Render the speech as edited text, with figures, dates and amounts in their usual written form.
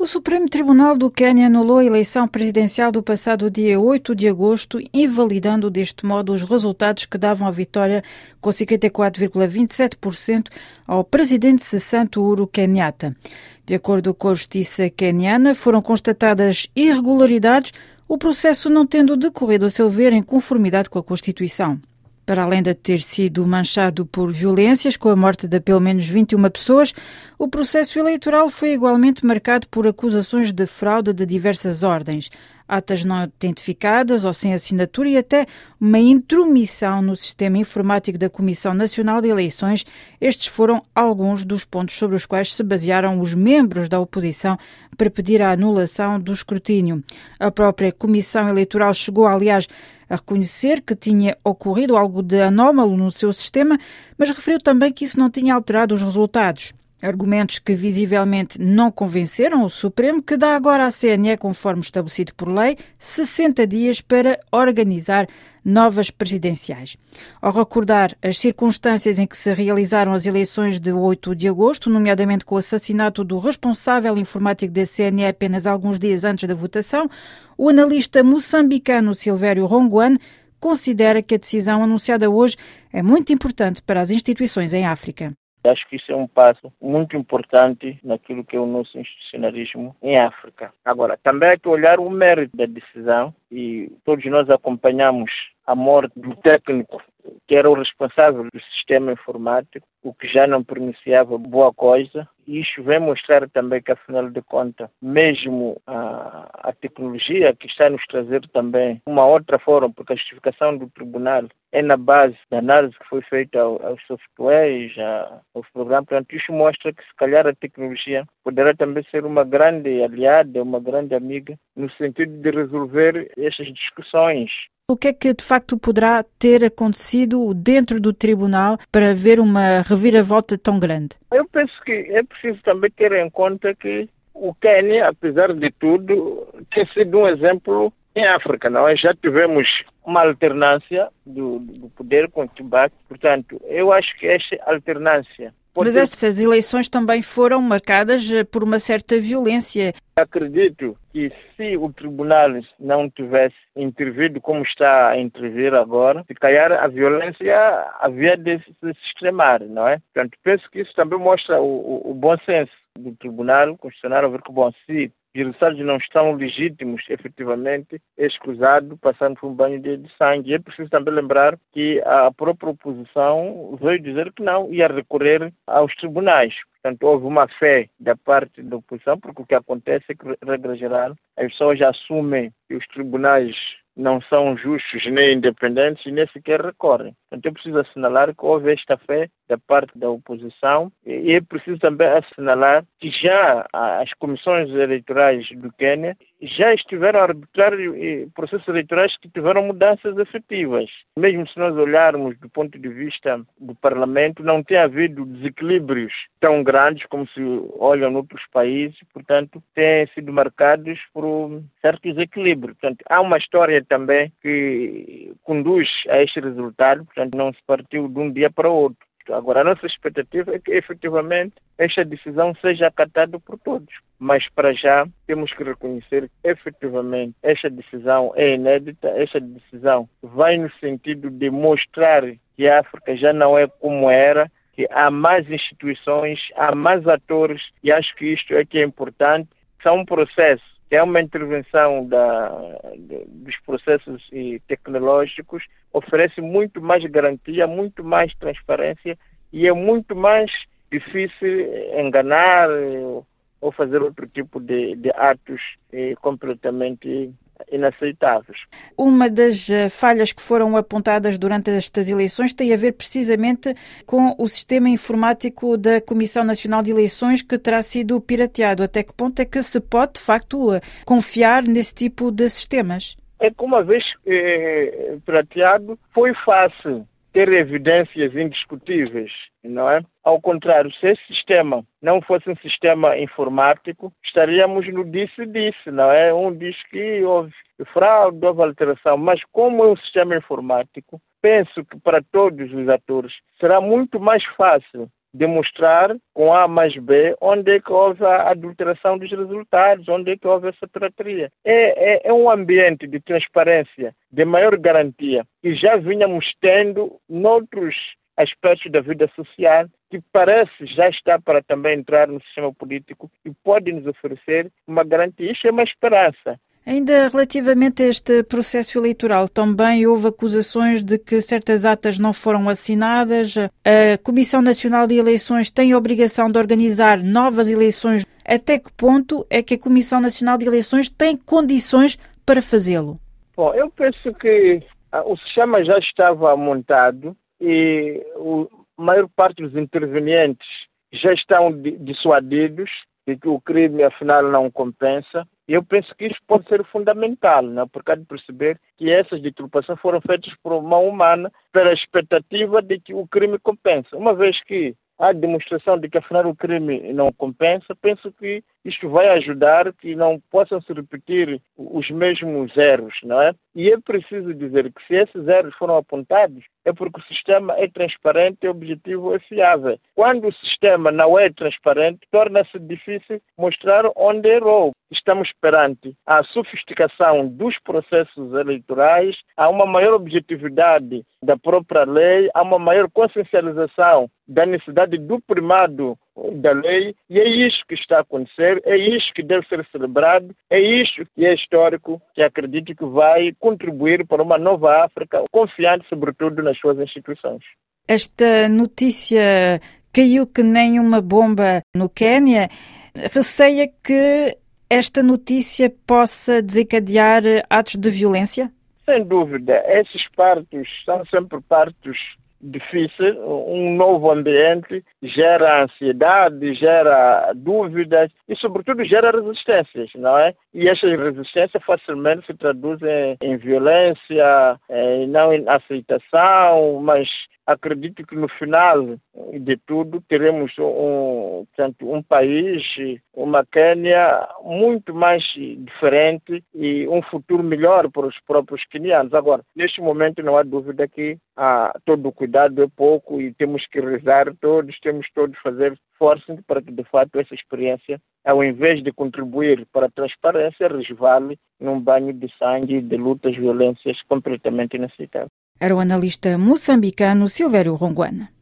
O Supremo Tribunal do Quênia anulou a eleição presidencial do passado dia 8 de agosto, invalidando deste modo os resultados que davam a vitória com 54,27% ao presidente cessante Uhuru Kenyatta. De acordo com a justiça queniana, foram constatadas irregularidades, o processo não tendo decorrido, a seu ver, em conformidade com a Constituição. Para além de ter sido manchado por violências, com a morte de pelo menos 21 pessoas, o processo eleitoral foi igualmente marcado por acusações de fraude de diversas ordens, atas não autentificadas ou sem assinatura e até uma intromissão no sistema informático da Comissão Nacional de Eleições. Estes foram alguns dos pontos sobre os quais se basearam os membros da oposição para pedir a anulação do escrutínio. A própria Comissão Eleitoral chegou, aliás, a reconhecer que tinha ocorrido algo de anómalo no seu sistema, mas referiu também que isso não tinha alterado os resultados. Argumentos que visivelmente não convenceram o Supremo, que dá agora à CNE, conforme estabelecido por lei, 60 dias para organizar novas presidenciais. Ao recordar as circunstâncias em que se realizaram as eleições de 8 de agosto, nomeadamente com o assassinato do responsável informático da CNE apenas alguns dias antes da votação, o analista moçambicano Silvério Ronguane considera que a decisão anunciada hoje é muito importante para as instituições em África. Acho que isso é um passo muito importante naquilo que é o nosso institucionalismo em África. Agora, também há que olhar o mérito da decisão e todos nós acompanhamos a morte do técnico que era o responsável do sistema informático, o que já não pronunciava boa coisa. E isto vem mostrar também que, afinal de contas, mesmo a tecnologia que está a nos trazer também uma outra forma, porque a justificação do tribunal é na base da análise que foi feita aos softwares, aos programas. Portanto, isto mostra que, se calhar, a tecnologia poderá também ser uma grande aliada, uma grande amiga, no sentido de resolver estas discussões. O que é que, de facto, poderá ter acontecido dentro do tribunal para haver uma reviravolta tão grande? Eu penso que é preciso também ter em conta que o Quênia, apesar de tudo, tem sido um exemplo em África. Nós já tivemos uma alternância do poder com o Kibaki. Portanto, eu acho que esta alternância... Mas essas eleições também foram marcadas por uma certa violência. Acredito que se o tribunal não tivesse intervido como está a intervir agora, se calhar a violência havia de se extremar, não é? Portanto, penso que isso também mostra o bom senso do Tribunal Constitucional, a ver que, bom, se os resultados não estão legítimos, efetivamente, é escusado passando por um banho de sangue. E é preciso também lembrar que a própria oposição veio dizer que não ia recorrer aos tribunais. Portanto, houve uma fé da parte da oposição, porque o que acontece é que, regra geral, as pessoas assumem que os tribunais não são justos nem independentes e nem sequer recorrem. Então é preciso assinalar que houve esta fé da parte da oposição e é preciso também assinalar que já as comissões eleitorais do Quênia já estiveram a arbitrar processos eleitorais que tiveram mudanças efetivas. Mesmo se nós olharmos do ponto de vista do Parlamento, não tem havido desequilíbrios tão grandes como se olham noutros países, portanto, têm sido marcados por certos equilíbrios. Portanto, há uma história também que conduz a este resultado, portanto, não se partiu de um dia para o outro. Agora, a nossa expectativa é que, efetivamente, esta decisão seja acatada por todos. Mas, para já, temos que reconhecer que, efetivamente, esta decisão é inédita. Esta decisão vai no sentido de mostrar que a África já não é como era, que há mais instituições, há mais atores, e acho que isto é que é importante. São um processo que é uma intervenção dos processos tecnológicos, oferece muito mais garantia, muito mais transparência e é muito mais difícil enganar ou fazer outro tipo de atos completamente inaceitáveis. Uma das falhas que foram apontadas durante estas eleições tem a ver precisamente com o sistema informático da Comissão Nacional de Eleições, que terá sido pirateado. Até que ponto é que se pode, de facto, confiar nesse tipo de sistemas? É que, uma vez pirateado, foi fácil ter evidências indiscutíveis, não é? Ao contrário, se esse sistema não fosse um sistema informático, estaríamos no disse-disse, não é? Um diz que houve fraude, houve alteração, mas como é um sistema informático, penso que para todos os atores será muito mais fácil demonstrar com A mais B onde é que houve a adulteração dos resultados, onde é que houve essa pirataria. É um ambiente de transparência, de maior garantia, que já vínhamos tendo noutros aspectos da vida social, que parece já estar para também entrar no sistema político e pode nos oferecer uma garantia. Isso é uma esperança. Ainda relativamente a este processo eleitoral, também houve acusações de que certas atas não foram assinadas. A Comissão Nacional de Eleições tem a obrigação de organizar novas eleições. Até que ponto é que a Comissão Nacional de Eleições tem condições para fazê-lo? Bom, eu penso que o sistema já estava montado e a maior parte dos intervenientes já estão dissuadidos de que o crime afinal não compensa. E eu penso que isso pode ser fundamental, né? Porque há de perceber que essas deturpações foram feitas por mão humana pela expectativa de que o crime compensa. Uma vez que há demonstração de que afinal o crime não compensa, penso que isto vai ajudar que não possam se repetir os mesmos erros, não é? E é preciso dizer que se esses erros foram apontados, é porque o sistema é transparente, objetivo e fiável. Quando o sistema não é transparente, torna-se difícil mostrar onde errou. Estamos perante a sofisticação dos processos eleitorais, há uma maior objetividade da própria lei, há uma maior consciencialização da necessidade do primado da lei, e é isso que está a acontecer, é isso que deve ser celebrado, é isso que é histórico, que acredito que vai contribuir para uma nova África, confiante sobretudo nas suas instituições. Esta notícia caiu que nem uma bomba no Quénia. Receia que esta notícia possa desencadear atos de violência? Sem dúvida, esses partos são sempre partos difíceis. Um novo ambiente gera ansiedade, gera dúvidas e, sobretudo, gera resistências, não é? E essas resistências facilmente se traduzem em violência, não em aceitação, mas acredito que no final de tudo teremos um país, uma Quênia muito mais diferente e um futuro melhor para os próprios quenianos. Agora, neste momento não há dúvida que todo o cuidado é pouco e temos que rezar todos, temos todos fazer força para que de fato essa experiência, ao invés de contribuir para a transparência, resvale num banho de sangue, de lutas, violências completamente inaceitáveis. Era o analista moçambicano Silvério Ronguana.